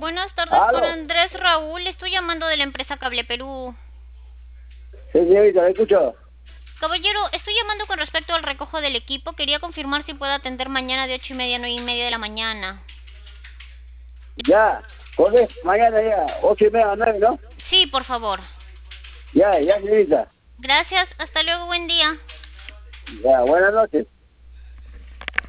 Buenas tardes con ¿Aló? Andrés Raúl. Estoy llamando de la empresa Cable Perú. Sí, señorita, ¿me escucho? Caballero, estoy llamando con respecto al recojo del equipo. Quería confirmar si puedo atender mañana de 8:30 a 9:30 de la mañana. Ya, José, mañana ya, 8:30 a 9, ¿no? Sí, por favor. Ya, señorita. Gracias. Hasta luego. Buen día. Ya, buenas noches.